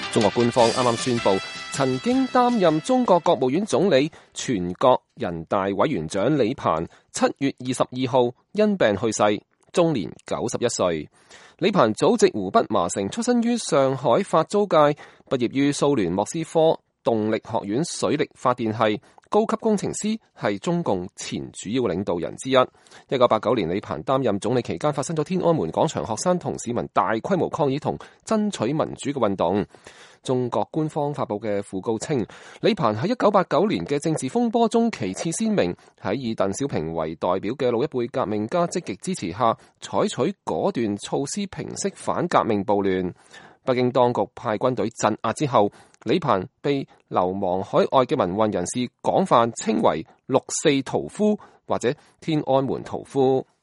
中國官方啱啱宣布，曾經擔任中國國務院總理、全國人大委員長李鵬7月22號因病去世，終年91歲。李鵬祖籍湖北麻城，出身於上海法租界，畢業於蘇聯莫斯科動力學院水力發電系，高級工程師，係中共前主要領導人之一。1989年李鵬擔任總理期間，發生咗天安門廣場學生同市民大規模抗議同爭取民主嘅運動。中國官方發佈嘅訃告稱，李鵬喺1989年嘅政治風波中旗幟鮮明，喺以鄧小平為代表嘅老一輩革命家積極支持下，採取果斷措施平息反革命暴亂。北京當局派軍隊鎮壓之後，李鵬被流亡海外嘅民運人士廣泛稱為6·4屠夫或者天安門屠夫。